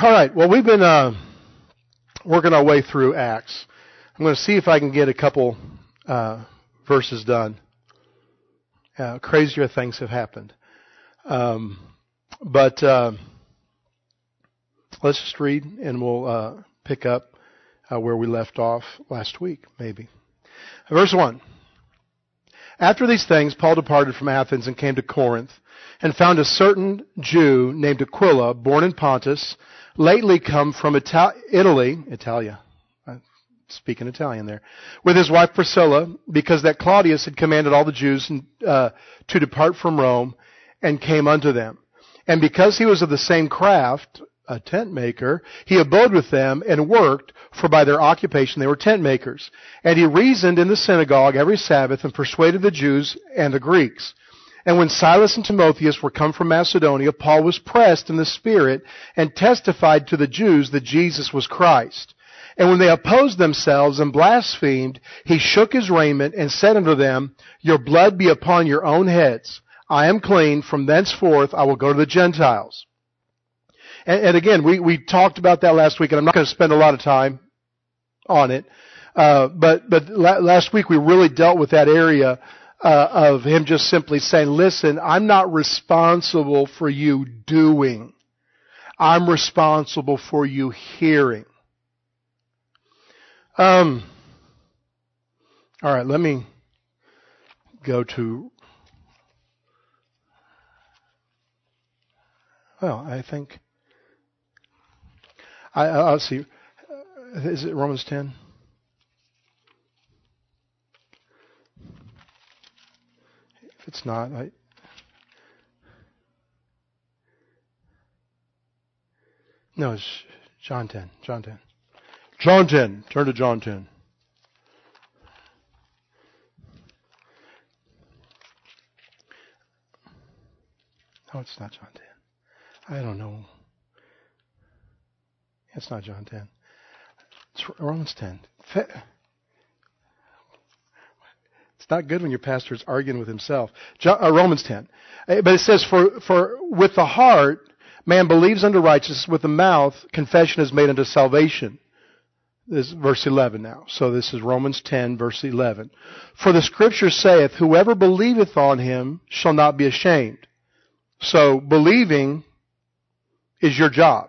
All right. Well, we've been working our way through Acts. I'm going to see if I can get a couple verses done. Crazier things have happened. But let's just read, and we'll pick up where we left off last week, maybe. Verse 1. After these things, Paul departed from Athens and came to Corinth, and found a certain Jew named Aquila, born in Pontus, lately come from Italia, speaking Italian there, with his wife Priscilla, because that Claudius had commanded all the Jews to depart from Rome, and came unto them. And because he was of the same craft, a tent maker, he abode with them and worked, for by their occupation they were tent makers. And he reasoned in the synagogue every Sabbath, and persuaded the Jews and the Greeks. And when Silas and Timotheus were come from Macedonia, Paul was pressed in the Spirit, and testified to the Jews that Jesus was Christ. And when they opposed themselves and blasphemed, he shook his raiment, and said unto them, Your blood be upon your own heads. I am clean. From thenceforth I will go to the Gentiles. And again, we talked about that last week, and I'm not going to spend a lot of time on it. But last week we really dealt with that area of him just simply saying, listen, I'm not responsible for you doing. I'm responsible for you hearing. All right, let me go to, I think, I'll see. Is it Romans 10? If it's not, no, it's John 10. John 10. John 10. Turn to John 10. No, it's not John 10. I don't know. It's not John 10. It's Romans 10. It's not good when your pastor is arguing with himself. Romans 10. But it says, For with the heart man believes unto righteousness, with the mouth confession is made unto salvation. This is verse 11 now. So this is Romans 10, verse 11. For the Scripture saith, Whoever believeth on him shall not be ashamed. So believing is your job.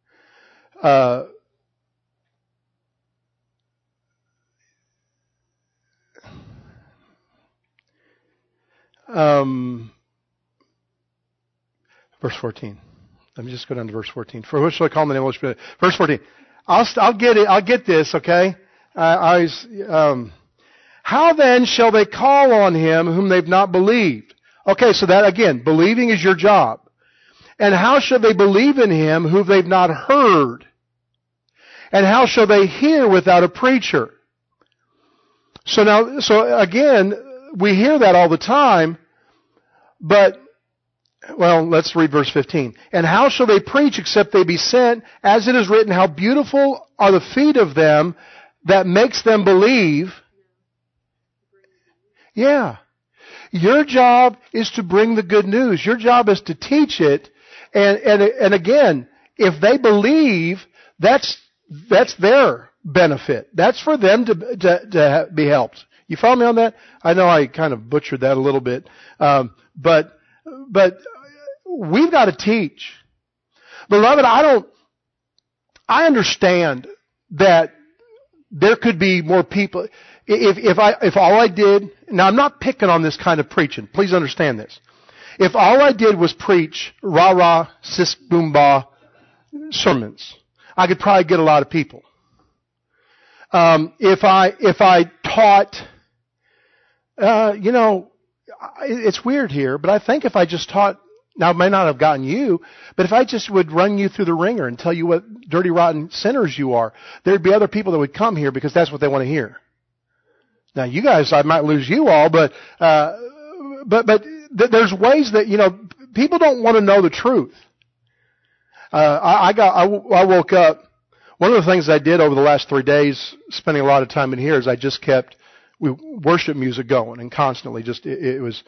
Verse 14. Let me just go down to verse 14. For what shall I call the name of the Spirit? Verse 14. I'll get it. I'll get this. Okay. How then shall they call on him whom they've not believed? Okay. So that again, believing is your job. And how shall they believe in him whom they've not heard? And how shall they hear without a preacher? So again, we hear that all the time, but, let's read verse 15. And how shall they preach except they be sent? As it is written, how beautiful are the feet of them that makes them believe. Yeah. Your job is to bring the good news. Your job is to teach it. And again, if they believe, that's their benefit. That's for them to be helped. You follow me on that? I know I kind of butchered that a little bit. But we've got to teach. Beloved, I understand that there could be more people. If all I did, now I'm not picking on this kind of preaching. Please understand this. If all I did was preach rah-rah, sis-boom-bah sermons, I could probably get a lot of people. If I taught, it's weird here, but I think if I just taught, now it may not have gotten you, but if I just would run you through the ringer and tell you what dirty, rotten sinners you are, there'd be other people that would come here because that's what they want to hear. Now you guys, I might lose you all, but there's ways that, people don't want to know the truth. I woke up, one of the things I did over the last 3 days, spending a lot of time in here, is I just kept worship music going, and constantly it was,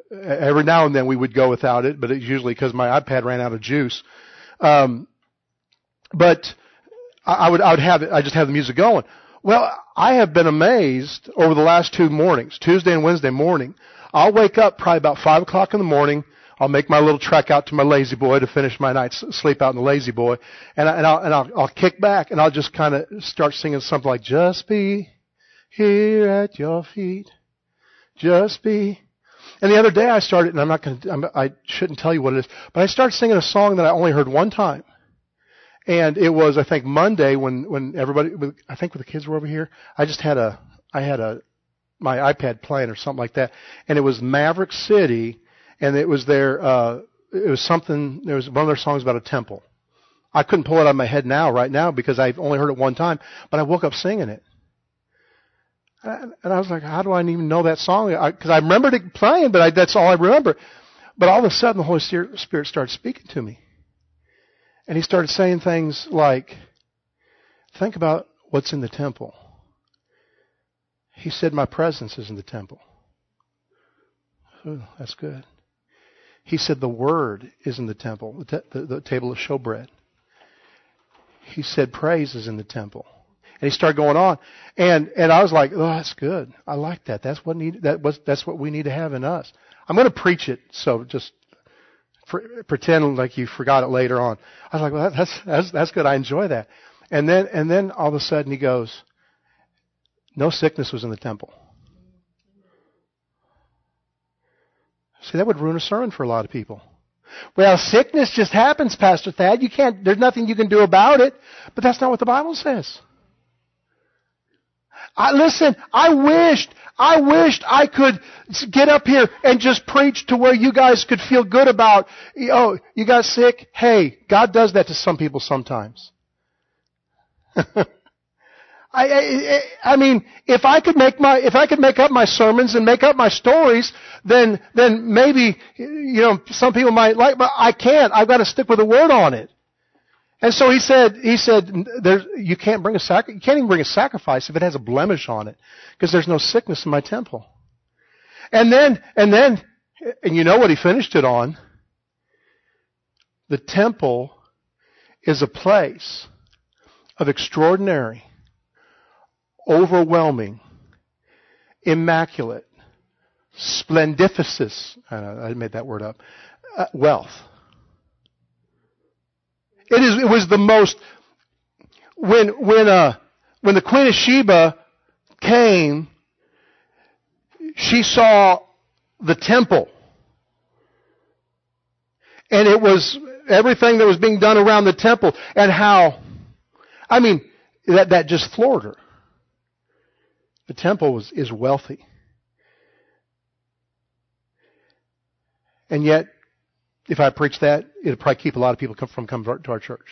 every now and then we would go without it, but it's usually because my iPad ran out of juice. But I would have it, I just have the music going. Well, I have been amazed over the last 2 mornings, Tuesday and Wednesday morning. I'll wake up probably about 5 o'clock in the morning. I'll make my little trek out to my lazy boy to finish my night's sleep out in the lazy boy. And I'll kick back and I'll just kind of start singing something like, just be here at your feet. Just be. And the other day I started, and I shouldn't tell you what it is, but I started singing a song that I only heard one time. And it was, I think, Monday when everybody, I think when the kids were over here, I had my iPad playing or something like that. And it was Maverick City, and it was one of their songs about a temple. I couldn't pull it out of my head right now, because I've only heard it one time, but I woke up singing it. And I was like, how do I even know that song? Because I remembered it playing, but that's all I remember. But all of a sudden, the Holy Spirit started speaking to me. And he started saying things like, think about what's in the temple. He said, my presence is in the temple. Ooh, that's good. He said, the Word is in the temple, the table of showbread. He said, praise is in the temple. And he started going on. And I was like, oh, that's good. I like that. That's what we need to have in us. I'm going to preach it, so just pretend like you forgot it later on. I was like, well, that's good. I enjoy that. And then all of a sudden he goes, no sickness was in the temple. See, that would ruin a sermon for a lot of people. Well, sickness just happens, Pastor Thad. There's nothing you can do about it. But that's not what the Bible says. Listen, I wished I could get up here and just preach to where you guys could feel good about, oh, you got sick? Hey, God does that to some people sometimes. I mean, if I could make up my sermons and make up my stories, then maybe, some people might like, but I can't. I've got to stick with the Word on it. And so he said, you can't even bring a sacrifice if it has a blemish on it, because there's no sickness in my temple. And you know what he finished it on? The temple is a place of extraordinary, overwhelming, immaculate, splendificus, I made that word up, wealth. It was the most, when the Queen of Sheba came, she saw the temple. And it was everything that was being done around the temple, and how, that just floored her. The temple is wealthy. And yet, if I preach that, it'll probably keep a lot of people from coming to our church.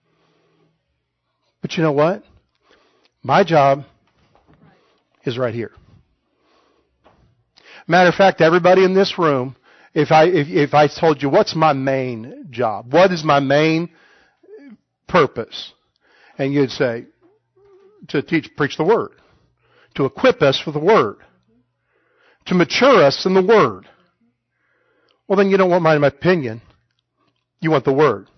But you know what? My job is right here. Matter of fact, everybody in this room, if I told you what's my main job, what is my main purpose, and you'd say, to preach the Word, to equip us for the Word, to mature us in the Word. Well, then you don't want my opinion. You want the Word.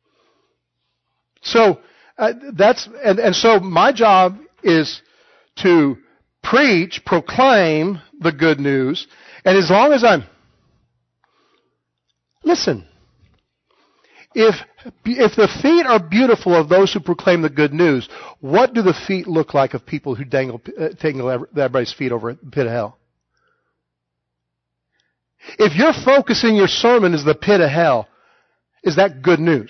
So so my job is to proclaim the good news, and as long as listen, if the feet are beautiful of those who proclaim the good news, what do the feet look like of people who dangle everybody's feet over a pit of hell? If you're focusing your sermon as the pit of hell, is that good news?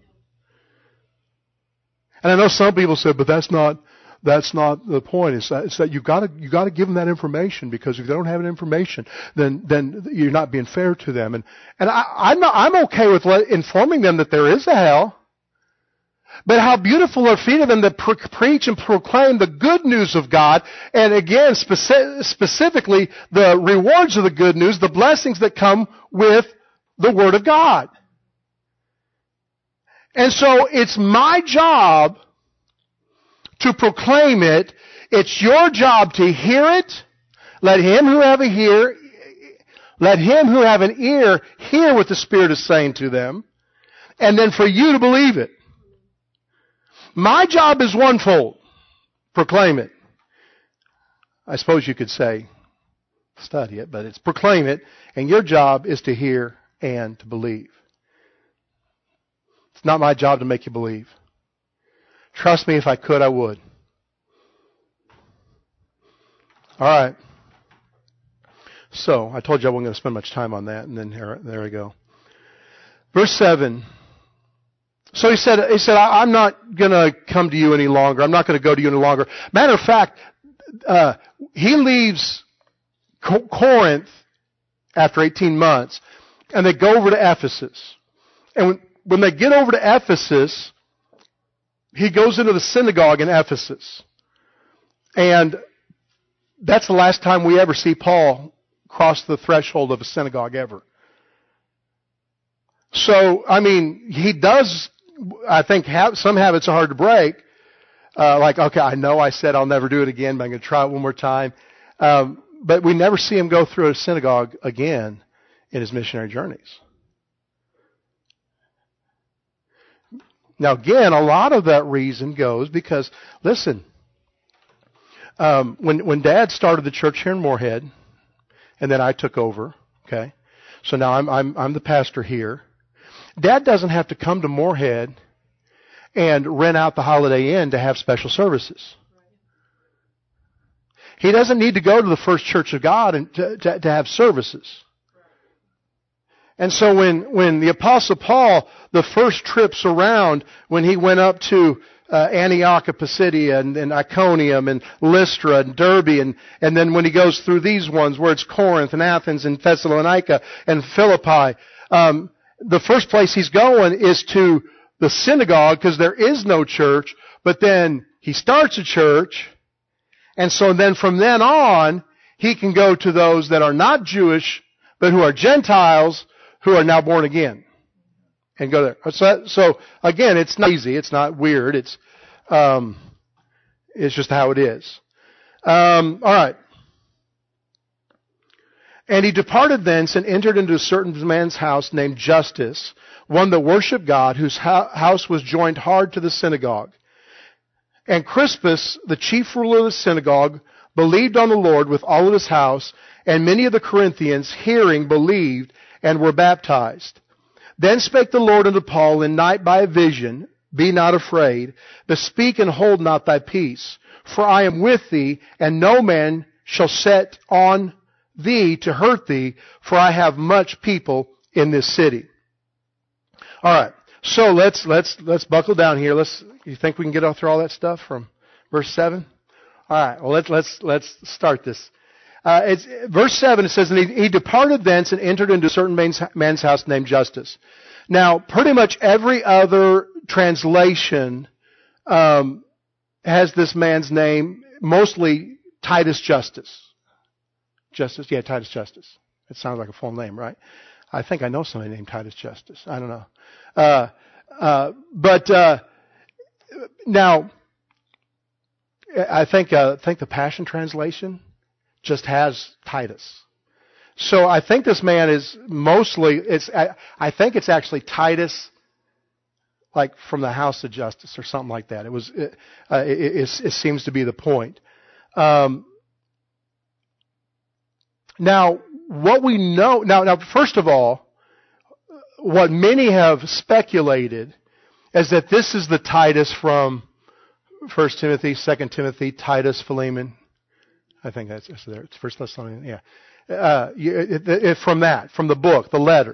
And I know some people say, but that's not the point. It's that you've got to give them that information, because if they don't have that information, then you're not being fair to them. And I'm okay with informing them that there is a hell. But how beautiful are feet of them that preach and proclaim the good news of God, and again, specifically, the rewards of the good news, the blessings that come with the Word of God. And so it's my job to proclaim it. It's your job to hear it. Let him who have an ear hear what the Spirit is saying to them, and then for you to believe it. My job is onefold. Proclaim it. I suppose you could say study it, but it's proclaim it. And your job is to hear and to believe. It's not my job to make you believe. Trust me, if I could, I would. All right. So, I told you I wasn't going to spend much time on that, and then there we go. Verse 7. So he said, I'm not going to come to you any longer. I'm not going to go to you any longer. Matter of fact, he leaves Corinth after 18 months, and they go over to Ephesus. And when they get over to Ephesus, he goes into the synagogue in Ephesus. And that's the last time we ever see Paul cross the threshold of a synagogue ever. So, I mean, he does, I think, some habits are hard to break. Like, okay, I know I said I'll never do it again, but I'm going to try it one more time. But we never see him go through a synagogue again in his missionary journeys. Now, again, a lot of that reason goes because, listen, when Dad started the church here in Moorhead, and then I took over, okay, so now I'm the pastor here. Dad doesn't have to come to Moorhead and rent out the Holiday Inn to have special services. He doesn't need to go to the First Church of God and to have services. And so when the Apostle Paul, the first trips around, when he went up to Antioch of Pisidia and Iconium and Lystra and Derbe, and then when he goes through these ones where it's Corinth and Athens and Thessalonica and Philippi, the first place he's going is to the synagogue because there is no church, but then he starts a church, and so then from then on, he can go to those that are not Jewish, but who are Gentiles, who are now born again, and go there. So again, it's not easy, it's not weird, it's just how it is. All right. And he departed thence and entered into a certain man's house named Justus, one that worshipped God, whose house was joined hard to the synagogue. And Crispus, the chief ruler of the synagogue, believed on the Lord with all of his house, and many of the Corinthians, hearing, believed, and were baptized. Then spake the Lord unto Paul in night by a vision, Be not afraid, but speak and hold not thy peace. For I am with thee, and no man shall set on thee to hurt thee, for I have much people in this city. All right, so let's buckle down here. You think we can get through all that stuff from verse 7? All right, well let's start this. It's verse 7. It says, and he departed thence and entered into a certain man's house named Justus. Now, pretty much every other translation has this man's name, mostly Titus Justus. Titus Justus. It sounds like a full name, right? I think I know somebody named Titus Justus. I don't know. But now, I think the Passion Translation just has Titus. So I think this man is mostly, I think it's actually Titus, like from the house of Justus or something like that. It seems to be the point. Now, what we know, now, first of all, what many have speculated is that this is the Titus from 1 Timothy, 2 Timothy, Titus, Philemon. I think that's there. It's 1 Thessalonians, yeah. From the book, the letter.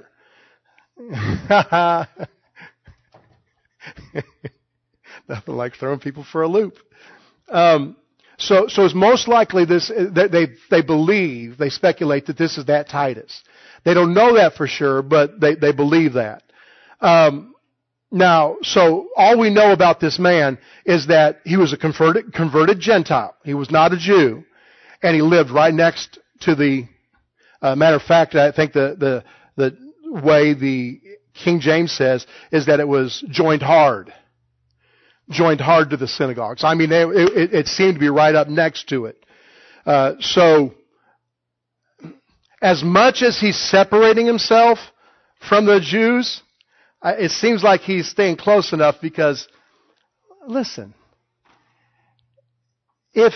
Nothing like throwing people for a loop. So it's most likely this. They believe, they speculate that this is that Titus. They don't know that for sure, but they believe that. Now, so all we know about this man is that he was a converted Gentile. He was not a Jew, and he lived right next to the. Matter of fact, I think the way the King James says is that it was joined hard to the synagogues. I mean, it seemed to be right up next to it. So, as much as he's separating himself from the Jews, it seems like he's staying close enough because listen, if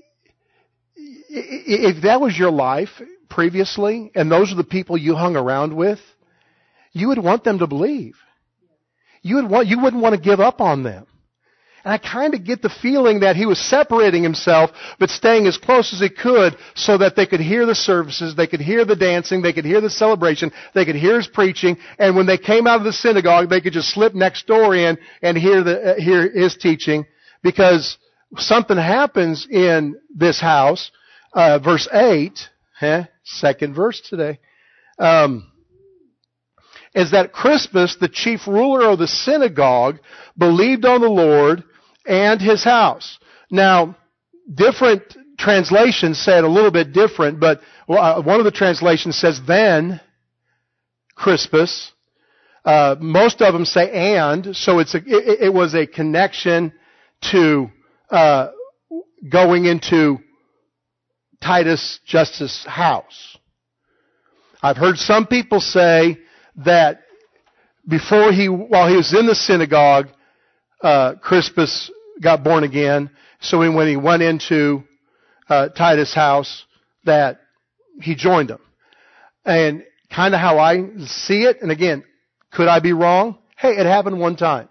that was your life previously, and those are the people you hung around with, you would want them to believe. You wouldn't want to give up on them. And I kind of get the feeling that he was separating himself, but staying as close as he could so that they could hear the services, they could hear the dancing, they could hear the celebration, they could hear his preaching, and when they came out of the synagogue, they could just slip next door in and hear his teaching, because something happens in this house. Verse 8, second verse today, is that Crispus, the chief ruler of the synagogue, believed on the Lord and his house. Now, different translations say it a little bit different, but one of the translations says, then Crispus. Most of them say and, so it was a connection to going into Titus Justus' house. I've heard some people say that while he was in the synagogue, Crispus got born again. So when he went into Titus' house, that he joined him. And kind of how I see it, and again, could I be wrong? Hey, it happened one time.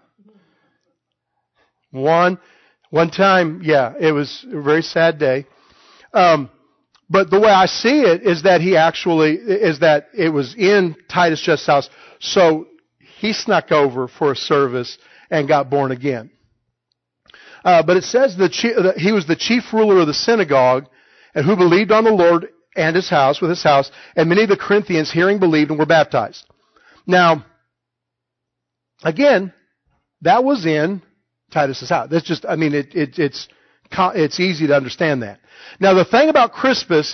One time, yeah, it was a very sad day. But the way I see it is that it was in Titus Justus' house, so he snuck over for a service and got born again. But it says that he was the chief ruler of the synagogue, and who believed on the Lord and his house, and many of the Corinthians hearing believed and were baptized. Now, again, that was in Titus' house. That's just, I mean, it's easy to understand that. Now, the thing about Crispus,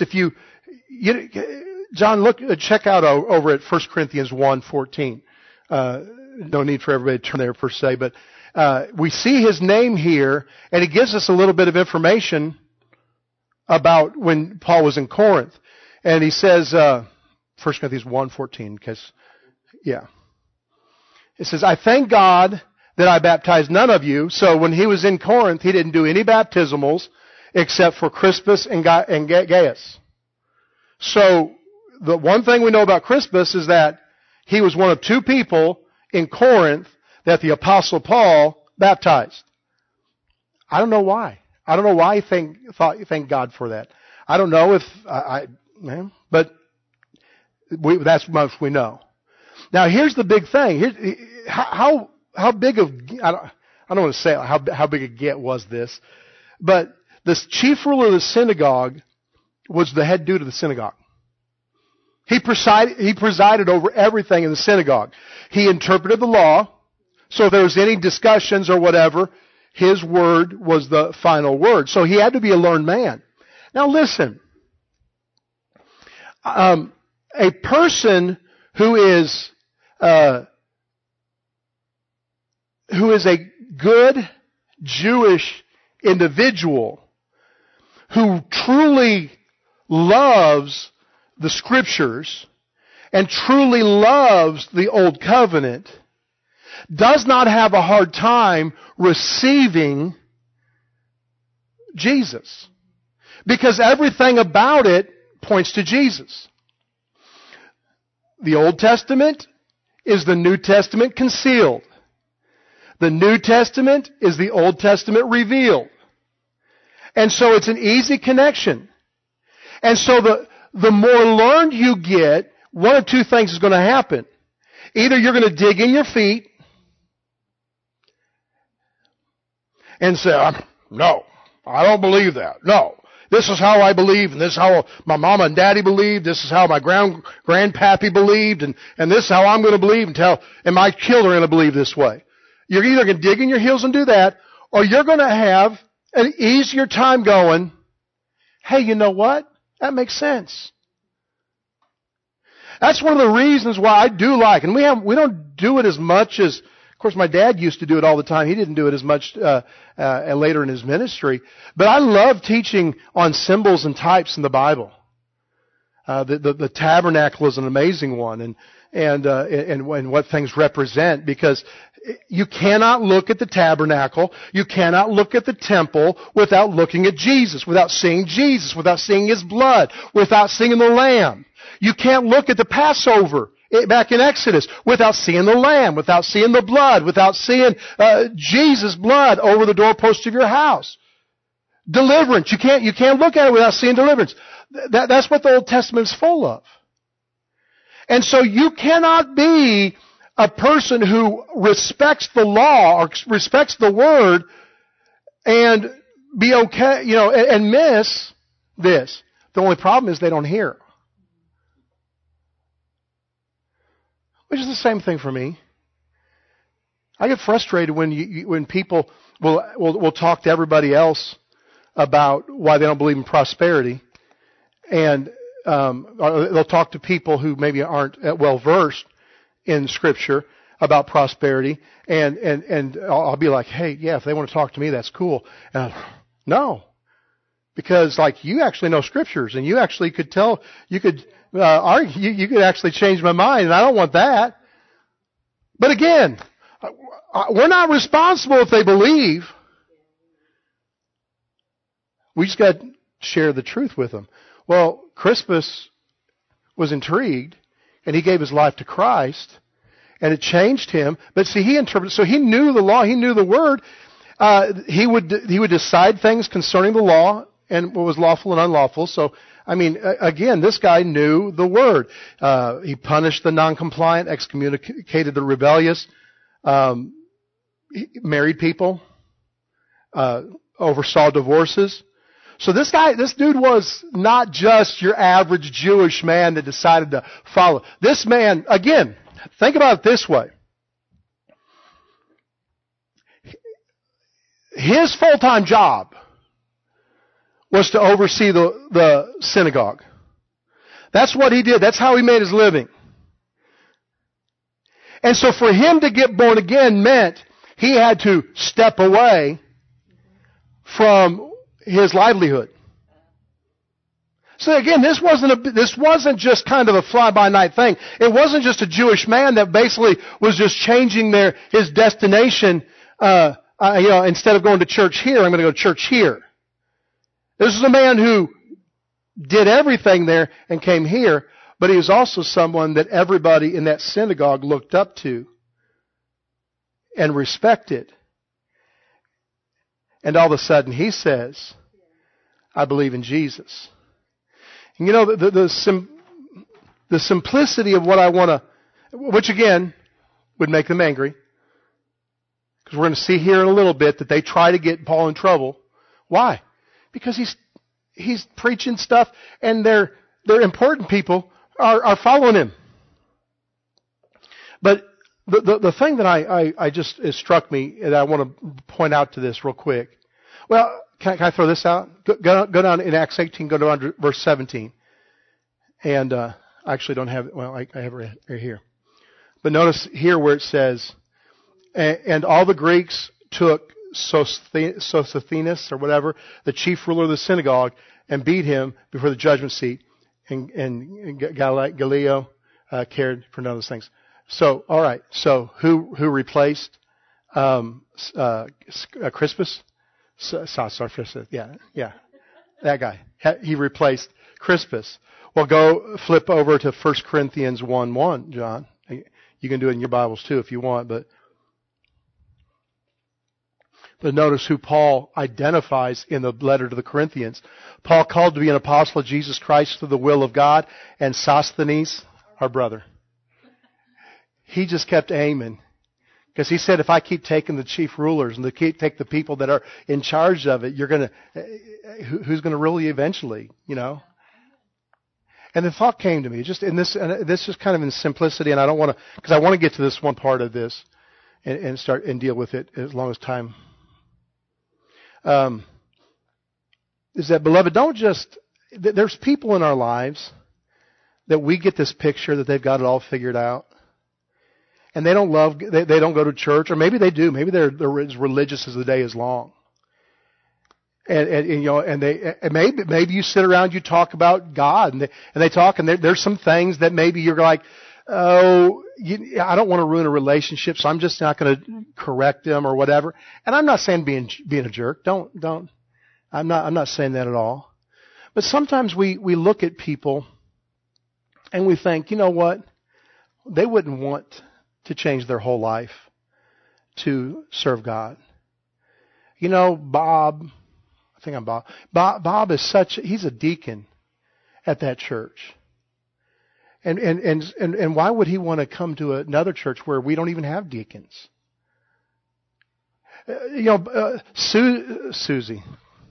John, check out over at 1 Corinthians 1:14. No need for everybody to turn there per se, but we see his name here, and it gives us a little bit of information about when Paul was in Corinth. And he says, 1 Corinthians 1:14, because, yeah. It says, I thank God that I baptized none of you. So when he was in Corinth, he didn't do any baptismals except for Crispus and Gaius. So the one thing we know about Crispus is that he was one of two people in Corinth that the Apostle Paul baptized. I don't know why. I don't know why he thank God for that. I don't know if but that's most we know. Now here's the big thing. How big of, I don't want to say how big a get was this, but this chief ruler of the synagogue was the head dude of the synagogue. He presided over everything in the synagogue. He interpreted the law, so if there was any discussions or whatever, his word was the final word. So he had to be a learned man. Now listen, a person who is a good Jewish individual who truly loves the Scriptures and truly loves the Old Covenant does not have a hard time receiving Jesus, because everything about it points to Jesus. The Old Testament is the New Testament concealed. The New Testament is the Old Testament revealed. And so it's an easy connection. And so the more learned you get, one of two things is going to happen. Either you're going to dig in your feet and say, no, I don't believe that. No, this is how I believe, and this is how my mama and daddy believed, this is how my grandpappy believed, and this is how I'm going to believe, and my children are going to believe this way. You're either going to dig in your heels and do that, or you're going to have an easier time going, hey, you know what? That makes sense. That's one of the reasons why I do like, and we don't do it as much as, of course, my dad used to do it all the time. He didn't do it as much later in his ministry. But I love teaching on symbols and types in the Bible. The tabernacle is an amazing one, and what things represent, because You cannot look at the tabernacle. You cannot look at the temple without looking at Jesus, without seeing Jesus, without seeing His blood, without seeing the Lamb. You can't look at the Passover back in Exodus without seeing the Lamb, without seeing the blood, without seeing Jesus' blood over the doorpost of your house. Deliverance. You can't look at it without seeing deliverance. That's what the Old Testament is full of. And so you cannot be a person who respects the law or respects the Word and be okay, and miss this. The only problem is they don't hear. Which is the same thing for me. I get frustrated when people will talk to everybody else about why they don't believe in prosperity, and they'll talk to people who maybe aren't well versed in Scripture about prosperity, and I'll be like, hey, yeah, if they want to talk to me, that's cool. No, because you actually know Scriptures, and you actually could tell, you could argue, you could actually change my mind, and I don't want that. But again, we're not responsible if they believe. We just got to share the truth with them. Well, Crispus was intrigued, and he gave his life to Christ, and it changed him. But see, he interpreted, so he knew the law, he knew the Word. He would decide things concerning the law and what was lawful and unlawful. So, again, this guy knew the Word. He punished the non-compliant, excommunicated the rebellious, married people, oversaw divorces. So this dude was not just your average Jewish man that decided to follow. This man, again, think about it this way. His full-time job was to oversee the synagogue. That's what he did. That's how he made his living. And so for him to get born again meant he had to step away from his livelihood. So again, this wasn't just kind of a fly-by-night thing. It wasn't just a Jewish man that basically was just changing his destination. Instead of going to church here, I'm going to go to church here. This is a man who did everything there and came here, but he was also someone that everybody in that synagogue looked up to and respected. And all of a sudden he says, I believe in Jesus. And the simplicity of what I want to, which again would make them angry, because we're going to see here in a little bit that they try to get Paul in trouble. Why? Because he's preaching stuff, and they're important people are following him. But the thing that I just it struck me, and I want to point out to this real quick. Well, can I throw this out? Go down in Acts 18. Go down to verse 17. And I actually don't have it. Well, I have it right here. But notice here where it says, and all the Greeks took Sosthenes or whatever, the chief ruler of the synagogue, and beat him before the judgment seat. And Gallio cared for none of those things. So, all right. So, who replaced Crispus? Yeah, that guy. He replaced Crispus. Well, go flip over to 1 Corinthians 1:1, John. You can do it in your Bibles too if you want, but notice who Paul identifies in the letter to the Corinthians. Paul called to be an apostle of Jesus Christ through the will of God, and Sosthenes, our brother. He just kept aiming. Because he said, if I keep taking the chief rulers and take the people that are in charge of it, who's going to rule you eventually, And the thought came to me, this is kind of in simplicity, and I don't want to, because I want to get to this one part of this and start and deal with it as long as time. Is that, beloved, there's people in our lives that we get this picture that they've got it all figured out. And they don't go to church, or maybe they do. Maybe they're as religious as the day is long. And maybe you sit around, you talk about God, and they talk, and there's some things that maybe you're like, I don't want to ruin a relationship, so I'm just not going to correct them or whatever. And I'm not saying being a jerk. Don't. I'm not saying that at all. But sometimes we look at people and we think, you know what? They wouldn't want to change their whole life to serve God. You know, Bob, I think I'm Bob. Bob is he's a deacon at that church. And why would he want to come to another church where we don't even have deacons? Susie.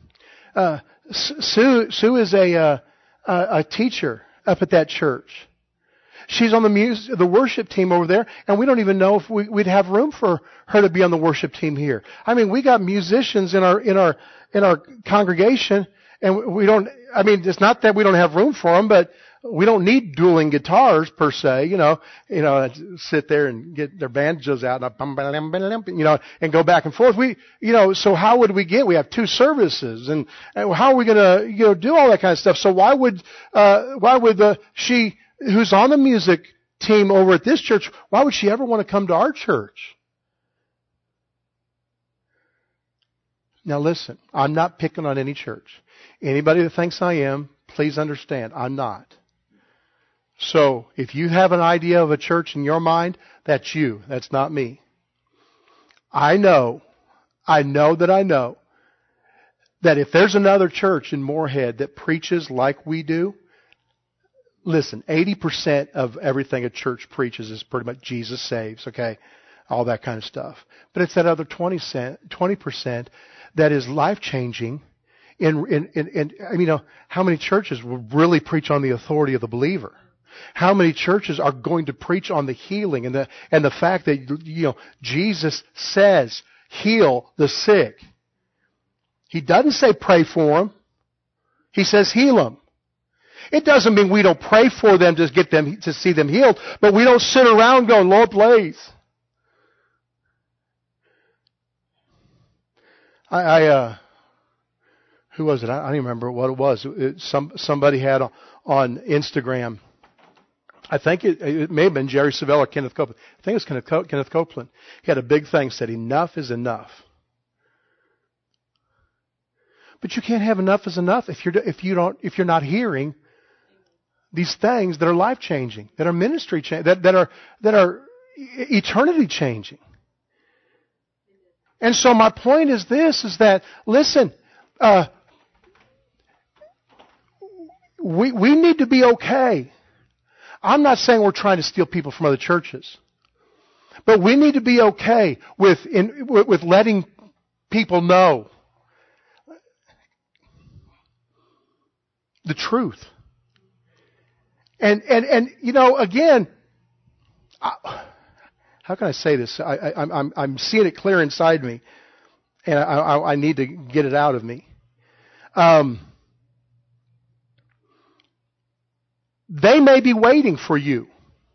Sue is a teacher up at that church. She's on the worship team over there, and we don't even know if we'd have room for her to be on the worship team here. I mean, we got musicians in our congregation, and we don't. I mean, it's not that we don't have room for them, but we don't need dueling guitars per se. Sit there and get their banjos out, and go back and forth. So how would we get? We have 2 services, and how are we going to do all that kind of stuff? So why would she, who's on the music team over at this church, why would she ever want to come to our church? Now listen, I'm not picking on any church. Anybody that thinks I am, please understand, I'm not. So if you have an idea of a church in your mind, that's you. That's not me. I know that if there's another church in Moorhead that preaches like we do, listen, 80% of everything a church preaches is pretty much Jesus saves, okay? All that kind of stuff. But it's that other 20% that is life-changing. How many churches will really preach on the authority of the believer? How many churches are going to preach on the healing and the fact that Jesus says, heal the sick. He doesn't say pray for them. He says heal them. It doesn't mean we don't pray for them to get them to see them healed, but we don't sit around going, Lord, please. Who was it? I don't even remember what it was. Somebody had on Instagram. I think it may have been Jerry Savelle or Kenneth Copeland. I think it was Kenneth Copeland. He had a big thing, said enough is enough. But you can't have enough is enough if you're not hearing these things that are life changing, that are ministry changing, that are eternity changing. And so my point is this: is that listen, we need to be okay. I'm not saying we're trying to steal people from other churches, but we need to be okay with letting people know the truth. And again, how can I say this? I'm seeing it clear inside me, and I need to get it out of me. They may be waiting for you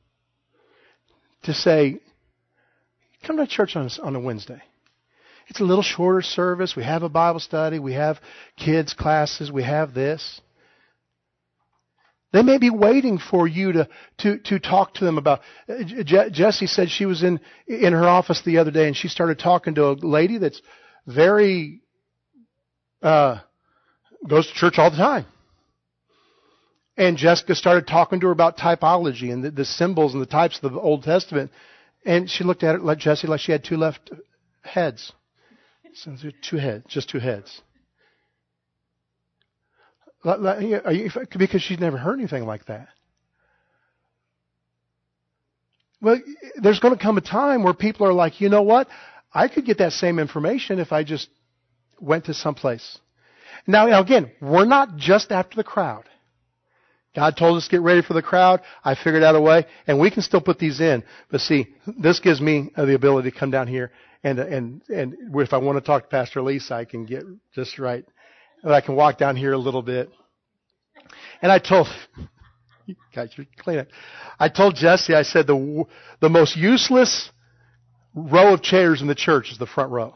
to say, come to church on a Wednesday. It's a little shorter service. We have a Bible study. We have kids' classes. We have this. They may be waiting for you to talk to them about. Jessie said she was in her office the other day, and she started talking to a lady that's very goes to church all the time. And Jessica started talking to her about typology and the symbols and the types of the Old Testament. And she looked at it like Jessie, like she had 2 left heads. So 2 heads, just 2 heads. Because she'd never heard anything like that. Well, there's going to come a time where people are like, you know what? I could get that same information if I just went to someplace. Now again, we're not just after the crowd. God told us to get ready for the crowd. I figured out a way, and we can still put these in. But see, this gives me the ability to come down here, and if I want to talk to Pastor Lisa, I can get just right. And I can walk down here a little bit. And I told, guys, you're clean it. I told Jesse, I said the most useless row of chairs in the church is the front row.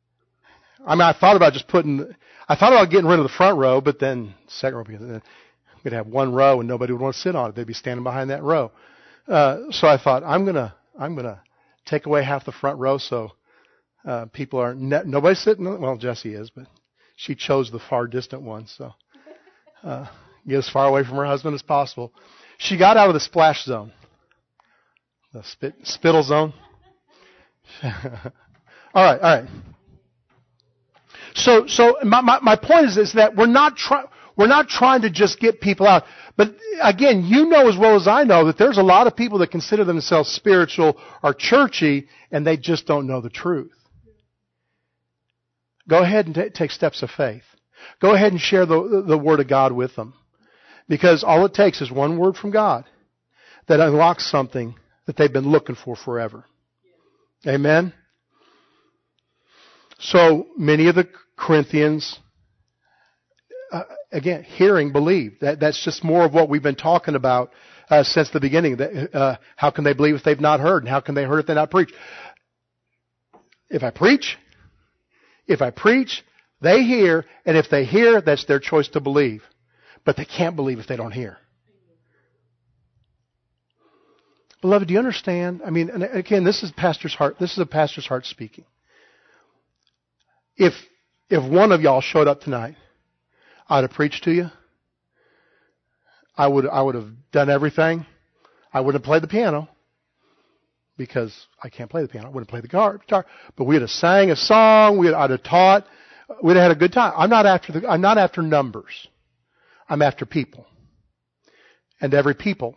I mean, I thought about getting rid of the front row, but then second row. We'd have one row and nobody would want to sit on it. They'd be standing behind that row. So I thought, I'm gonna take away half the front row so people aren't, nobody's sitting, well, Jessie is, but she chose the far distant one, so get as far away from her husband as possible. She got out of the splash zone, the spittle zone. All right. So my point is that we're not trying to just get people out. But again, you know as well as I know that there's a lot of people that consider themselves spiritual or churchy and they just don't know the truth. Go ahead and take steps of faith. Go ahead and share the Word of God with them. Because all it takes is one word from God that unlocks something that they've been looking for forever. Amen? So many of the Corinthians, again, hearing, believe. That's just more of what we've been talking about since the beginning. How can they believe if they've not heard? And how can they hear if they not preach? If I preach, they hear, and if they hear, that's their choice to believe. But they can't believe if they don't hear. Beloved, do you understand? I mean, and again, this is pastor's heart. This is a pastor's heart speaking. If one of y'all showed up tonight, I'd have preached to you. I would have done everything. I wouldn't have played the piano because I can't play the piano. I wouldn't play the guitar. But we'd have sang a song. I'd have taught. We'd have had a good time. I'm not after numbers. I'm after people. And every people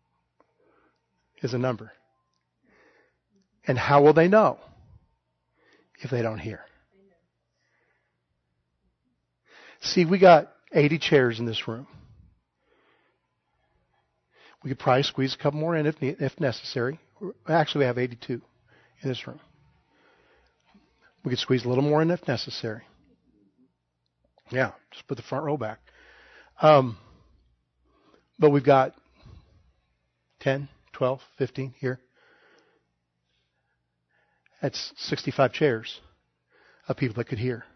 is a number. And how will they know if they don't hear? See, we got 80 chairs in this room. We could probably squeeze a couple more in if necessary. Actually, we have 82 in this room. We could squeeze a little more in if necessary. Yeah, just put the front row back. But we've got 10, 12, 15 here. That's 65 chairs of people that could hear.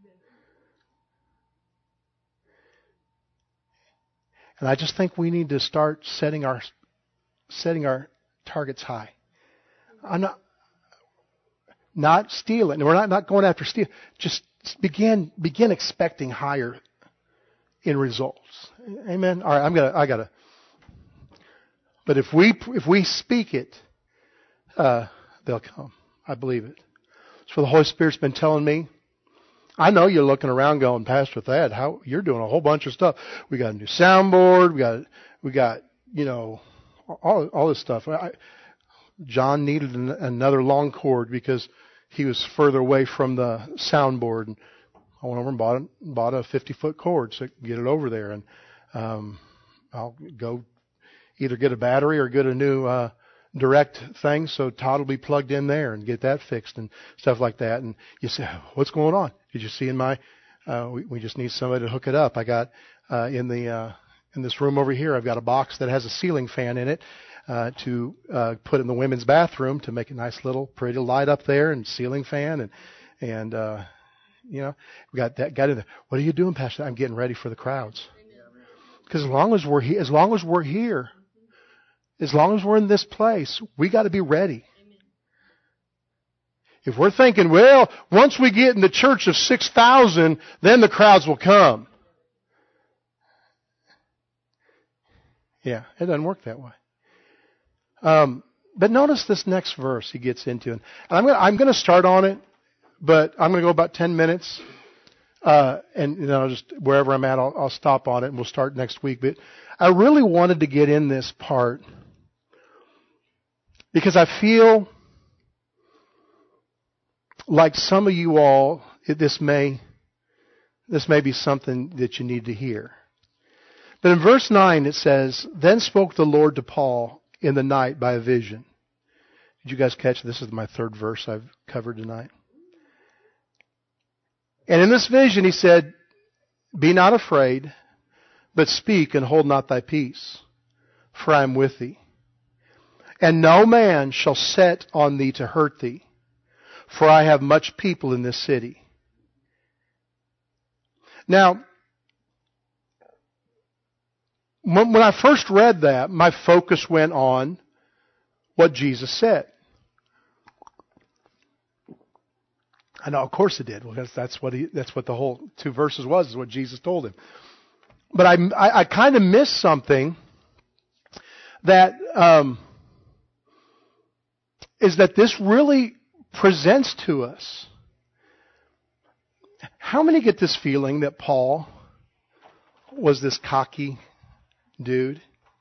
And I just think we need to start setting our targets high. I'm not stealing. We're not going after steal. Just begin expecting higher in results. Amen. All right, I gotta. But if we speak it, they'll come. I believe it. So the Holy Spirit's been telling me. I know you're looking around going, Pastor Thad, how you're doing a whole bunch of stuff. We got a new soundboard. We got all this stuff. John needed another long cord because he was further away from the soundboard. And I went over and bought a 50-foot cord so I could get it over there. And I'll go either get a battery or get a new direct thing so Todd will be plugged in there and get that fixed and stuff like that. And you say, what's going on? Did you see in my, we just need somebody to hook it up. I got, in this room over here, I've got a box that has a ceiling fan in it, to put in the women's bathroom to make a nice little pretty light up there and ceiling fan. And we got that in there. What are you doing, Pastor? I'm getting ready for the crowds. Because as long as we're here, as long as we're in this place, we got to be ready. If we're thinking, well, once we get in the church of 6,000, then the crowds will come. Yeah, it doesn't work that way. But notice this next verse he gets into. And I'm going to start on it, but I'm going to go about 10 minutes. And just wherever I'm at, I'll stop on it and we'll start next week. But I really wanted to get in this part because I feel like some of you all, this may be something that you need to hear. But in verse 9 it says, Then spoke the Lord to Paul in the night by a vision. Did you guys catch? This is my third verse I've covered tonight. And in this vision he said, Be not afraid, but speak and hold not thy peace, for I am with thee. And no man shall set on thee to hurt thee, for I have much people in this city. Now, when I first read that, my focus went on what Jesus said. I know, of course it did, because that's what the whole 2 verses was, is what Jesus told him. But I kind of missed something that is that this really presents to us. How many get this feeling that Paul was this cocky dude,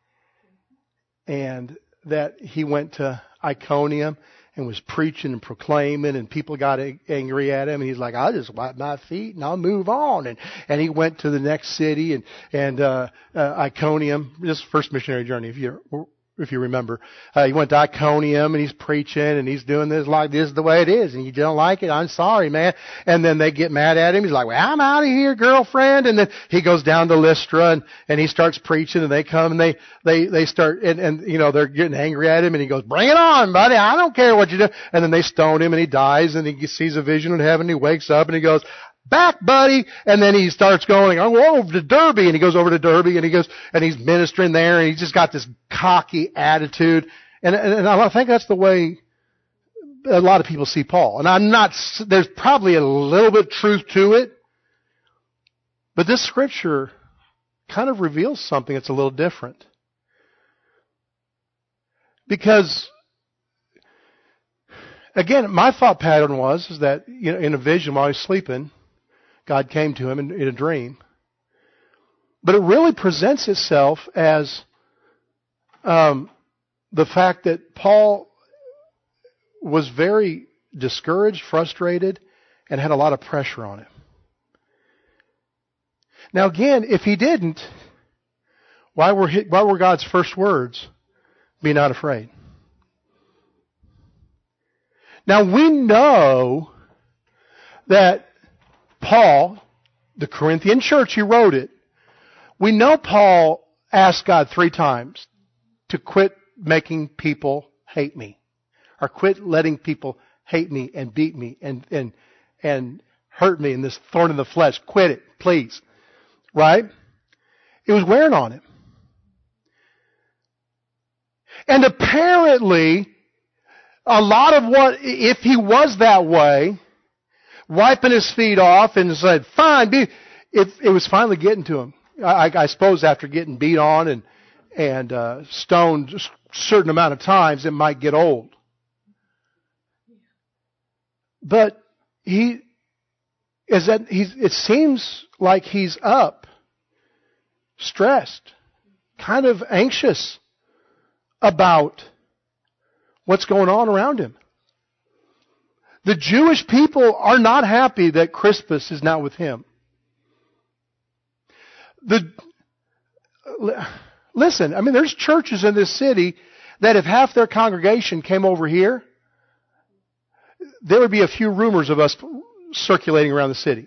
and that he went to Iconium and was preaching and proclaiming, and people got angry at him, and he's like, I'll just wipe my feet and I'll move on. And he went to the next city and Iconium, this first missionary journey, if you remember. He went to Iconium and he's preaching and he's doing this like this is the way it is, and you don't like it, I'm sorry, man. And then they get mad at him. He's like, well, I'm out of here, girlfriend. And then he goes down to Lystra and he starts preaching, and they come and they start and you know, they're getting angry at him, and he goes, bring it on, buddy. I don't care what you do. And then they stone him and he dies, and he sees a vision in heaven. He wakes up and he goes, back, buddy. And then he starts going, I'm going over to Derby. And he goes over to Derby and he goes, and he's ministering there, and he's just got this cocky attitude. And I think that's the way a lot of people see Paul. And there's probably a little bit of truth to it. But this scripture kind of reveals something that's a little different. Because, again, my thought pattern is that, you know, in a vision while he's sleeping, God came to him in a dream. But it really presents itself as the fact that Paul was very discouraged, frustrated, and had a lot of pressure on him. Now again, if he didn't, why were God's first words, be not afraid? Now we know that Paul, the Corinthian church, he wrote it. We know Paul asked God 3 times to quit making people hate me, or quit letting people hate me and beat me and hurt me in this thorn in the flesh. Quit it, please. Right? It was wearing on him. And apparently, a lot of if he was that way, wiping his feet off and said, fine, it was finally getting to him. I suppose after getting beat on and stoned a certain amount of times, it might get old. But it seems like he's up, stressed, kind of anxious about what's going on around him. The Jewish people are not happy that Crispus is not with him. Listen, I mean, there's churches in this city that if half their congregation came over here, there would be a few rumors of us circulating around the city.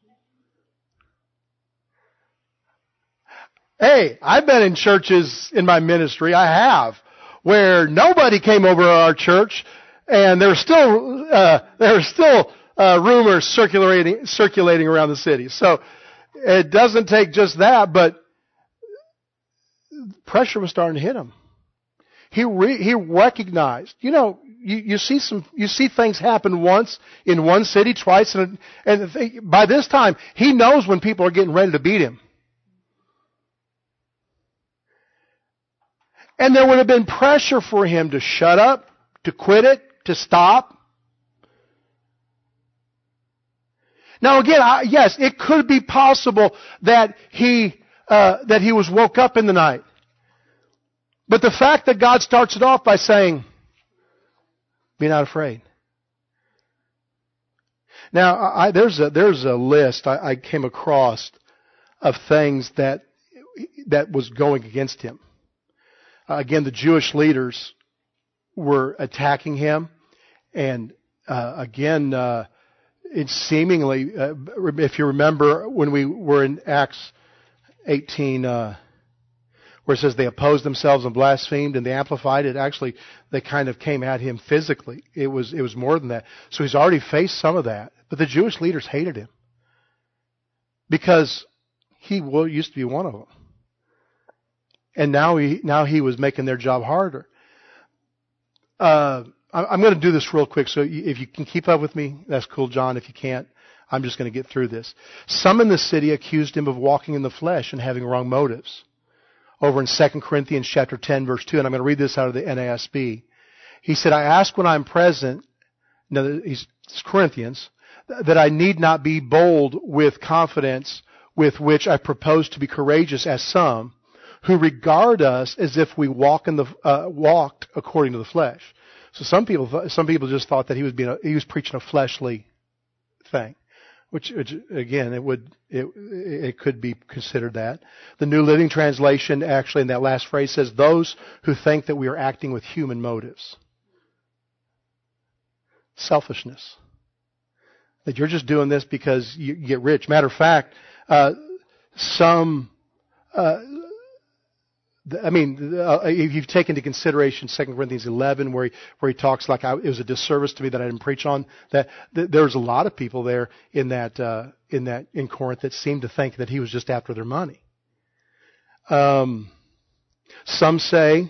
Hey, I've been in churches in my ministry, I have, where nobody came over to our church, and there were still rumors circulating around the city. So it doesn't take just that, but pressure was starting to hit him. He recognized, you know, you see things happen once in one city, twice, and by this time he knows when people are getting ready to beat him. And there would have been pressure for him to shut up, to quit it, to stop. Now again, yes, it could be possible that he was woke up in the night. But the fact that God starts it off by saying, be not afraid. Now, there's a list I came across of things that was going against him. Again, the Jewish leaders were attacking him, and it seemingly, if you remember when we were in Acts 18, where it says they opposed themselves and blasphemed, and they amplified it. Actually, they kind of came at him physically. It was more than that. So he's already faced some of that. But the Jewish leaders hated him because he used to be one of them. And now he was making their job harder. I'm going to do this real quick, so if you can keep up with me, that's cool, John. If you can't, I'm just going to get through this. Some in the city accused him of walking in the flesh and having wrong motives. Over in 2 Corinthians chapter 10, verse 2, and I'm going to read this out of the NASB. He said, I ask when I'm present, it's Corinthians, that I need not be bold with confidence with which I propose to be courageous as some who regard us as if we walked according to the flesh. So some people just thought that he was preaching a fleshly thing, which again it could be considered that. The New Living Translation actually in that last phrase says those who think that we are acting with human motives. Selfishness. That you're just doing this because you get rich. Matter of fact, if you've taken into consideration 2 Corinthians 11, where he talks like it was a disservice to me that I didn't preach on, that there's a lot of people there in Corinth that seemed to think that he was just after their money. Some say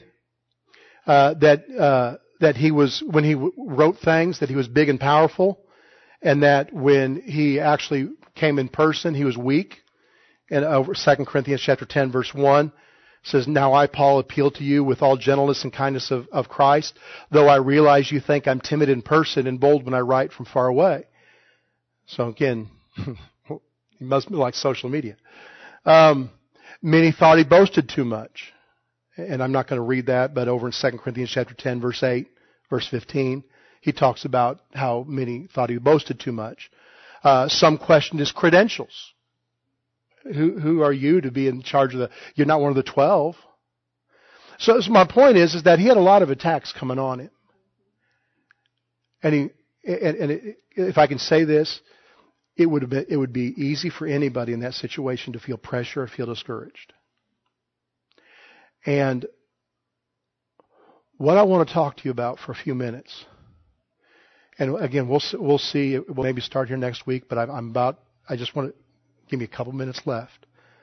that he was, when he wrote things, that he was big and powerful, and that when he actually came in person, he was weak. And over 2 Corinthians chapter 10, verse 1 says, Now I, Paul, appeal to you with all gentleness and kindness of Christ, though I realize you think I'm timid in person and bold when I write from far away. So again, he must be like social media. Many thought he boasted too much. And I'm not going to read that, but over in 2 Corinthians chapter 10, verse 8, verse 15, he talks about how many thought he boasted too much. Some questioned his credentials. Who are you to be in charge of you're not one of the 12. So my point is that he had a lot of attacks coming on him. And if I can say this, it would be easy for anybody in that situation to feel pressure or feel discouraged. And what I want to talk to you about for a few minutes, and again, we'll see, we'll maybe start here next week, but I just want to give me a couple minutes left.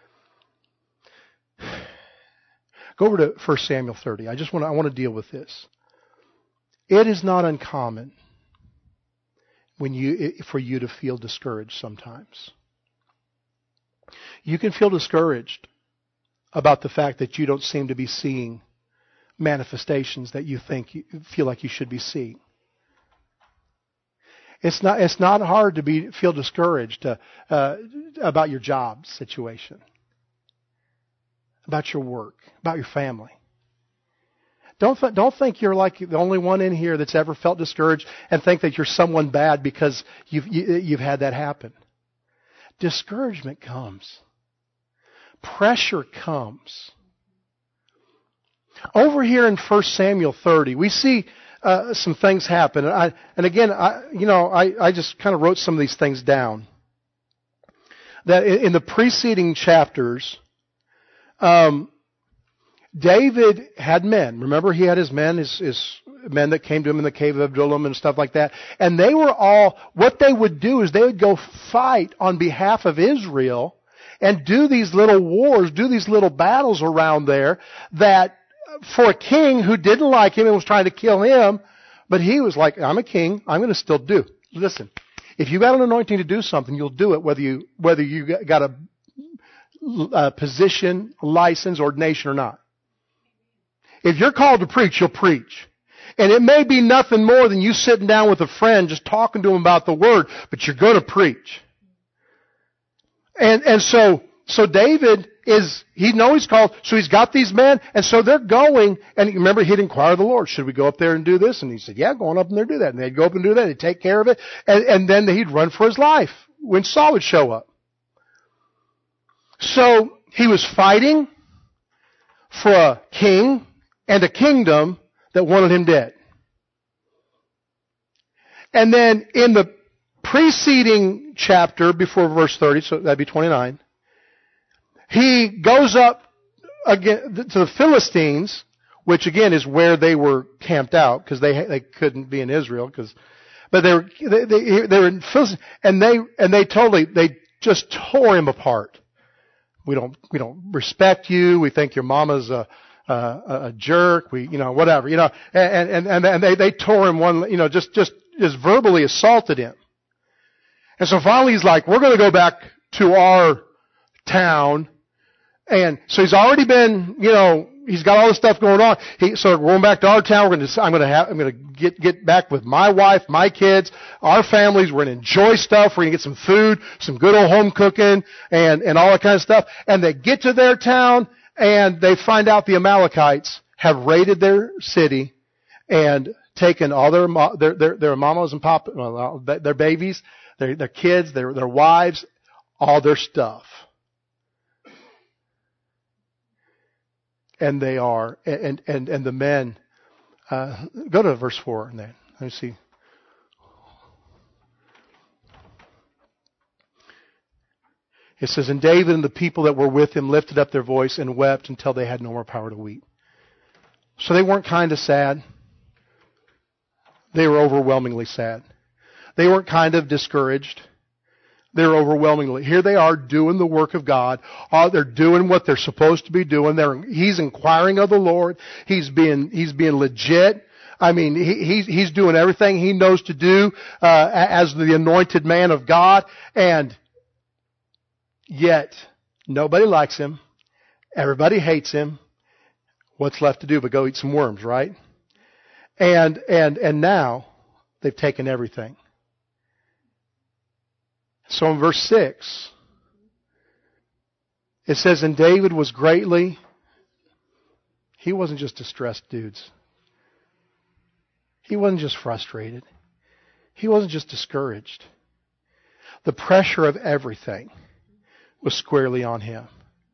Go over to 1 Samuel 30. I want to deal with this. It is not uncommon for you to feel discouraged sometimes. You can feel discouraged about the fact that you don't seem to be seeing manifestations that you feel like you should be seeing. It's not hard to feel discouraged about your job situation, about your work, about your family. Don't think you're like the only one in here that's ever felt discouraged and think that you're someone bad because you've had that happen. Discouragement comes. Pressure comes. Over here in 1 Samuel 30, we see some things happen. I just kind of wrote some of these things down. That in the preceding chapters, David had men. Remember, he had his men, his men that came to him in the cave of Adullam and stuff like that. And they were all, what they would do is they would go fight on behalf of Israel and do these little wars, do these little battles around there that for a king who didn't like him and was trying to kill him, but he was like, I'm a king, I'm going to still do. Listen, if you got an anointing to do something, you'll do it whether you got a position, license, ordination or not. If you're called to preach, you'll preach. And it may be nothing more than you sitting down with a friend just talking to him about the word, but you're going to preach. And so David he knows he's called, so he's got these men, and so they're going, and remember he'd inquire of the Lord, should we go up there and do this? And he said, yeah, go on up and there do that. And they'd go up and do that, they'd take care of it, and then he'd run for his life when Saul would show up. So he was fighting for a king and a kingdom that wanted him dead. And then in the preceding chapter before verse 30, so that'd be 29, he goes up again to the Philistines, which again is where they were camped out because they couldn't be in Israel but they were in Philistines, and they just tore him apart. We don't respect you. We think your mama's a jerk. Whatever, and they tore him just verbally assaulted him. And so finally he's like, we're going to go back to our town. And so he's already been, he's got all this stuff going on. So we're going back to our town. I'm going to get back with my wife, my kids, our families. We're going to enjoy stuff. We're going to get some food, some good old home cooking, and all that kind of stuff. And they get to their town, and they find out the Amalekites have raided their city and taken all their mamas and papas, their babies, their kids, their wives, all their stuff. And they are, and the men, go to verse 4 and then, let me see. It says, and David and the people that were with him lifted up their voice and wept until they had no more power to weep. So they weren't kind of sad. They were overwhelmingly sad. They weren't kind of discouraged. They're overwhelmingly. Here they are doing the work of God. They're doing what they're supposed to be doing. He's inquiring of the Lord. He's being legit. I mean, he's doing everything he knows to do as the anointed man of God. And yet, nobody likes him. Everybody hates him. What's left to do but go eat some worms, right? And now they've taken everything. So in verse 6, it says, and David was greatly, he wasn't just distressed, dudes. He wasn't just frustrated. He wasn't just discouraged. The pressure of everything was squarely on him.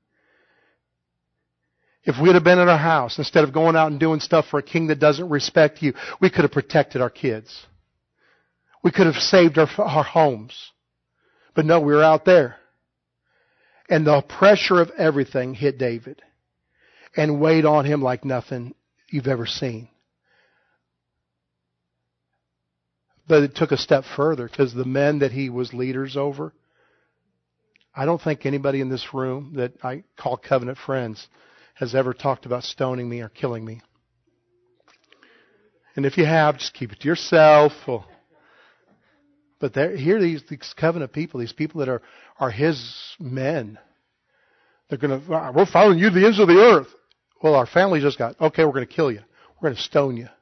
If we'd have been in our house, instead of going out and doing stuff for a king that doesn't respect you, we could have protected our kids. We could have saved our homes. But no, we were out there. And the pressure of everything hit David and weighed on him like nothing you've ever seen. But it took a step further because the men that he was leaders over, I don't think anybody in this room that I call covenant friends has ever talked about stoning me or killing me. And if you have, just keep it to yourself. But here these covenant people, these people that are his men, they're going to, we're following you to the ends of the earth. Well, our family just got, okay, we're going to kill you. We're going to stone you.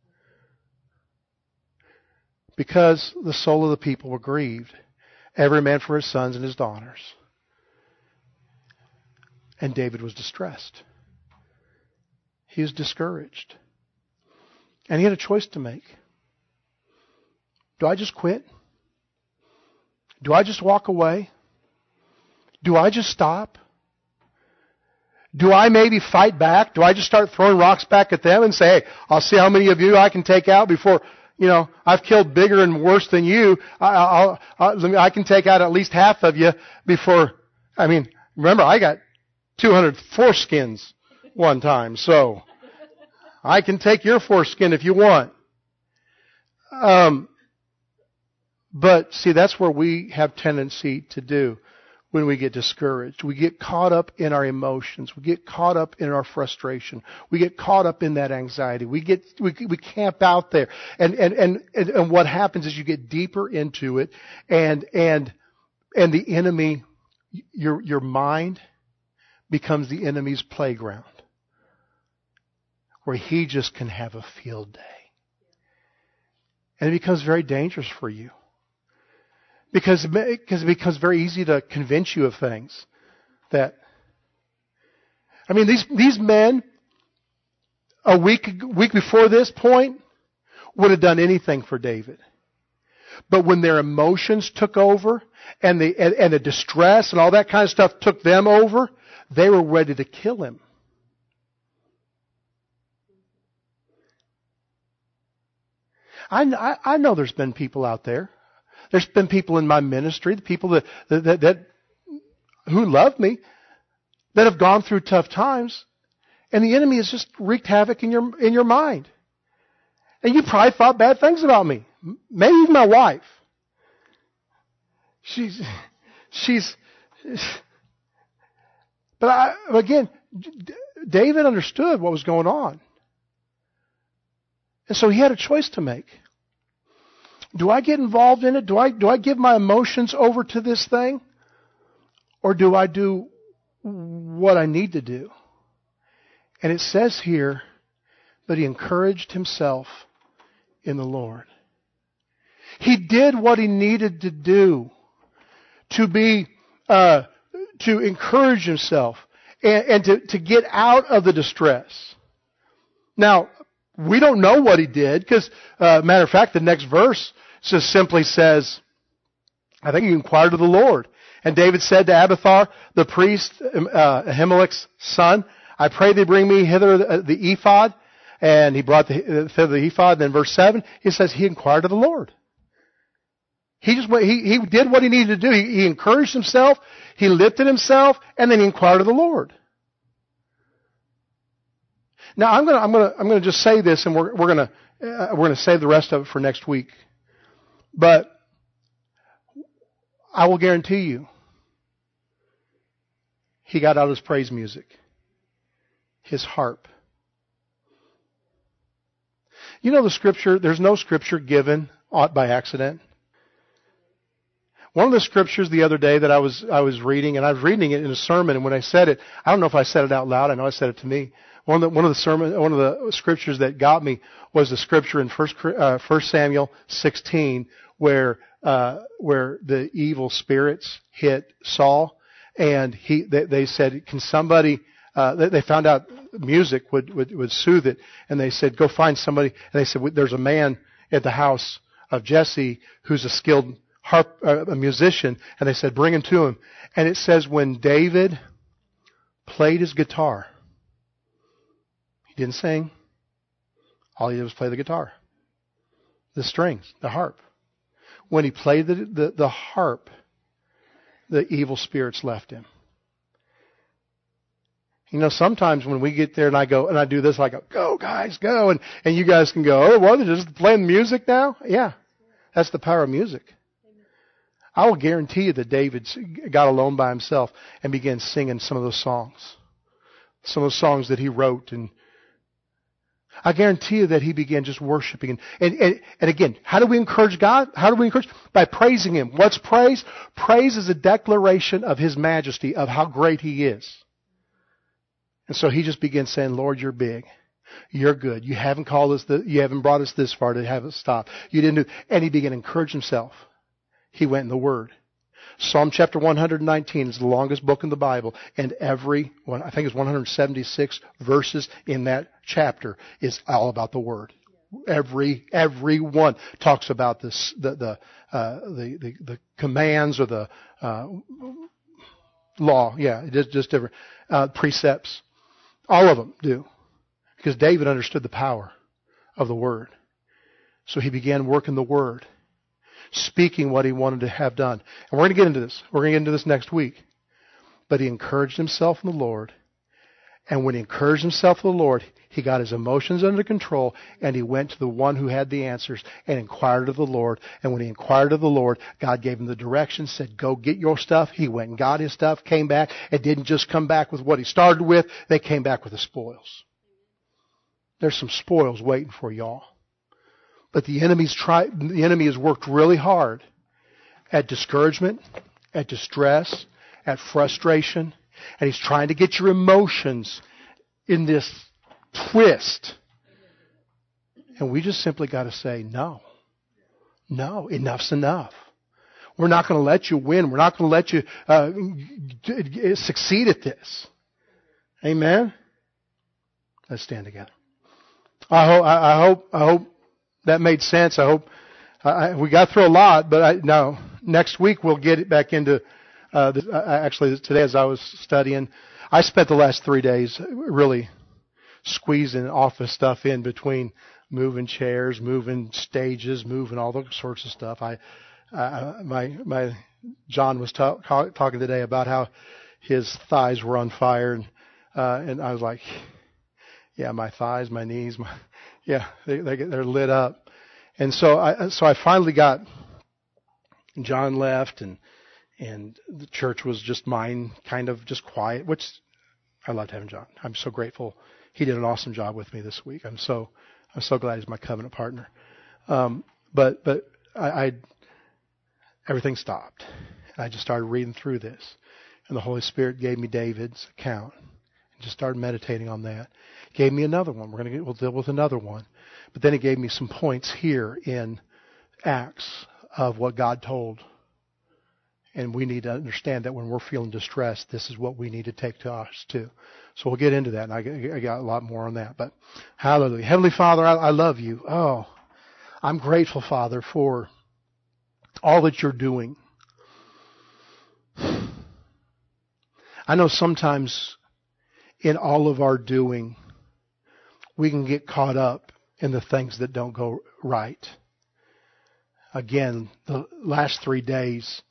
Because the soul of the people were grieved, every man for his sons and his daughters. And David was distressed. He was discouraged. And he had a choice to make. Do I just quit? Do I just walk away? Do I just stop? Do I maybe fight back? Do I just start throwing rocks back at them and say, hey, I'll see how many of you I can take out before, I've killed bigger and worse than you. I can take out at least half of you before, remember I got 200 foreskins one time, so I can take your foreskin if you want. But see, that's where we have tendency to do when we get discouraged. We get caught up in our emotions. We get caught up in our frustration. We get caught up in that anxiety. We camp out there. And what happens is you get deeper into it and the enemy, your mind becomes the enemy's playground where he just can have a field day. And it becomes very dangerous for you. Because it becomes very easy to convince you of things that, these men a week before this point would have done anything for David. But when their emotions took over and the distress and all that kind of stuff took them over, they were ready to kill him. I know there's been people out there. There's been people in my ministry, the people that who love me, that have gone through tough times, and the enemy has just wreaked havoc in your mind. And you probably thought bad things about me. Maybe even my wife. But again, David understood what was going on. And so he had a choice to make. Do I get involved in it? Do I give my emotions over to this thing? Or do I do what I need to do? And it says here that he encouraged himself in the Lord. He did what he needed to do to encourage himself and to get out of the distress. Now, we don't know what he did because, matter of fact, the next verse simply says, I think he inquired of the Lord. And David said to Abiathar, the priest, Ahimelech's son, I pray they bring me hither the ephod. And he brought the ephod. And then verse 7, he says he inquired of the Lord. He did what he needed to do. He encouraged himself, he lifted himself, and then he inquired of the Lord. Now I'm gonna just say this, and we're gonna save the rest of it for next week. But I will guarantee you, he got out his praise music, his harp. You know the scripture, there's no scripture given by accident. One of the scriptures the other day that I was reading, and I was reading it in a sermon, and when I said it, I don't know if I said it out loud, I know I said it to me. One of the scriptures that got me was the scripture in 1 Samuel 16 where the evil spirits hit Saul, and they said, can somebody, they found out music would soothe it, and they said, go find somebody, and they said, there's a man at the house of Jesse who's a skilled a musician, and they said, bring him to him. And it says when David played his guitar, he didn't sing. All he did was play the guitar, the strings, the harp. When he played the harp, the evil spirits left him. You know, sometimes when we get there and I go and I do this, I go guys, go, and you guys can go, oh, well, they're just playing music now? Yeah, that's the power of music. I will guarantee you that David got alone by himself and began singing some of those songs that he wrote, and I guarantee you that he began just worshiping. And again, how do we encourage God? How do we encourage? By praising Him. What's praise? Praise is a declaration of His majesty, of how great He is. And so he just began saying, Lord, you're big. You're good. You haven't you haven't brought us this far to have us stop. You didn't do, and he began to encourage himself. He went in the Word. Psalm chapter 119 is the longest book in the Bible, and every one, I think it's 176 verses in that chapter is all about the Word. Every one talks about this, the commands or the law. Yeah, just different precepts. All of them do, because David understood the power of the Word. So he began working the Word, speaking what he wanted to have done. And we're going to get into this. We're going to get into this next week. But he encouraged himself in the Lord. And when he encouraged himself in the Lord, he got his emotions under control, and he went to the one who had the answers and inquired of the Lord. And when he inquired of the Lord, God gave him the direction, said, go get your stuff. He went and got his stuff, came back, and didn't just come back with what he started with. They came back with the spoils. There's some spoils waiting for y'all. But the enemy has worked really hard at discouragement, at distress, at frustration, and he's trying to get your emotions in this twist. And we just simply got to say, no, enough's enough. We're not going to let you win. We're not going to let you succeed at this. Amen? Let's stand together. I hope that made sense. I hope we got through a lot, but next week we'll get it back into this. Actually, today as I was studying, I spent the last 3 days really squeezing office stuff in between, moving chairs, moving stages, moving all those sorts of stuff. My John was talking today about how his thighs were on fire, and I was like, yeah, my thighs, my knees, they're lit up. And so I finally got, John left, and the church was just mine, kind of just quiet, which I loved having John. I'm so grateful. He did an awesome job with me this week. I'm so glad he's my covenant partner. But I everything stopped. And I just started reading through this. And the Holy Spirit gave me David's account. And just started meditating on that. Gave me another one. We'll deal with another one. But then he gave me some points here in Acts of what God told. And we need to understand that when we're feeling distressed, this is what we need to take to us too. So we'll get into that. And I got a lot more on that. But hallelujah. Heavenly Father, I love you. Oh, I'm grateful, Father, for all that you're doing. I know sometimes in all of our doing, we can get caught up in the things that don't go right. Again, the last 3 days,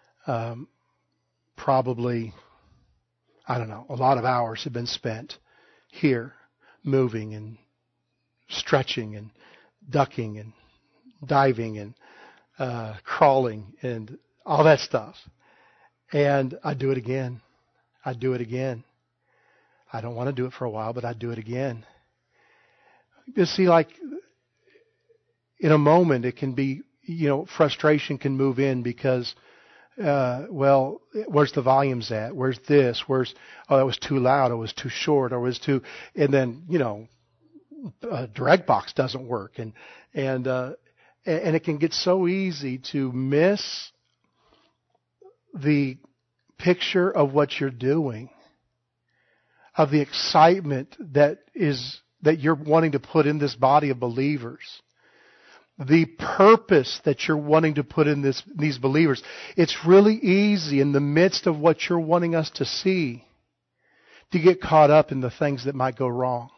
probably, I don't know, a lot of hours have been spent here moving and stretching and ducking and diving and crawling and all that stuff. And I do it again. I do it again. I don't want to do it for a while, but I do it again. You see, like in a moment, it can be, frustration can move in because, where's the volumes at? Where's this? That was too loud. It was too short. Or was too, and then, direct box doesn't work. And it can get so easy to miss the picture of what you're doing, of the excitement that you're wanting to put in this body of believers, the purpose that you're wanting to put in these believers. It's really easy in the midst of what you're wanting us to see to get caught up in the things that might go wrong.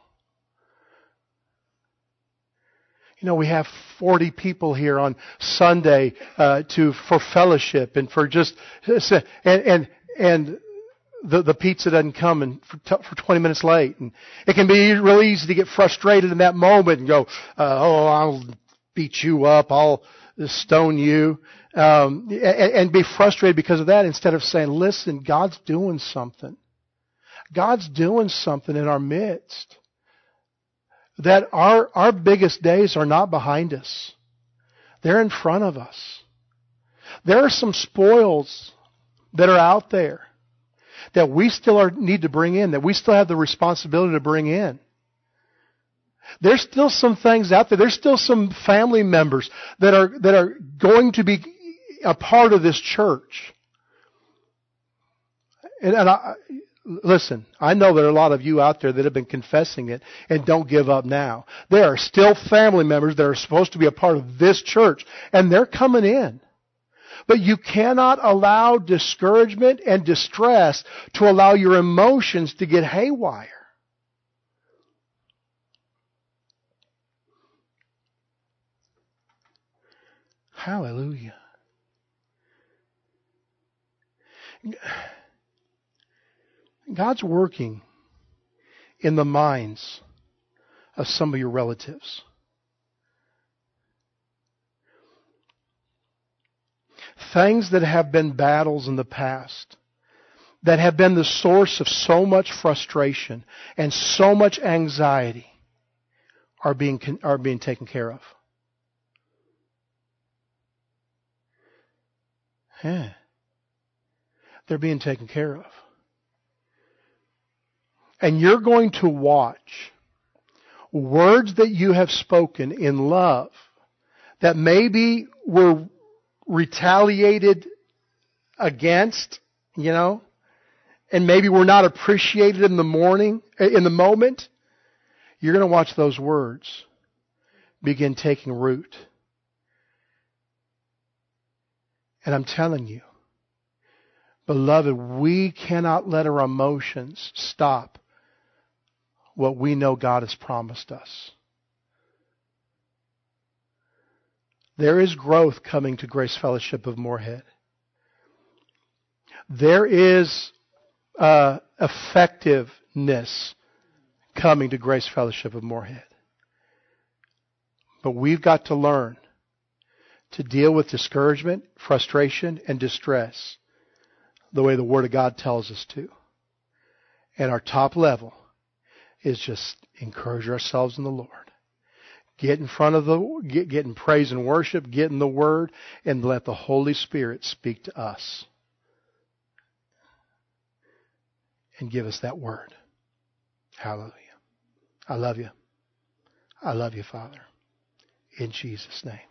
We have 40 people here on Sunday for fellowship and for just and the pizza doesn't come for 20 minutes late, and it can be really easy to get frustrated in that moment and go, I'll beat you up, I'll stone you, and be frustrated because of that instead of saying, listen, God's doing something. God's doing something in our midst. That our biggest days are not behind us. They're in front of us. There are some spoils that are out there that we still need to bring in, that we still have the responsibility to bring in. There's still some things out there. There's still some family members that are going to be a part of this church. Listen, I know there are a lot of you out there that have been confessing it and don't give up now. There are still family members that are supposed to be a part of this church, and they're coming in. But you cannot allow discouragement and distress to allow your emotions to get haywire. Hallelujah. God's working in the minds of some of your relatives. Things that have been battles in the past, that have been the source of so much frustration and so much anxiety, are being taken care of. Yeah. They're being taken care of. And you're going to watch words that you have spoken in love that maybe were retaliated against, and maybe were not appreciated in the moment. You're going to watch those words begin taking root. And I'm telling you, beloved, we cannot let our emotions stop what we know God has promised us. There is growth coming to Grace Fellowship of Moorhead. There is effectiveness coming to Grace Fellowship of Moorhead. But we've got to learn to deal with discouragement, frustration, and distress the way the Word of God tells us to. And our top level is just encourage ourselves in the Lord. Get in front of get in praise and worship, get in the Word, and let the Holy Spirit speak to us. And give us that Word. Hallelujah. I love you. I love you, Father. In Jesus' name.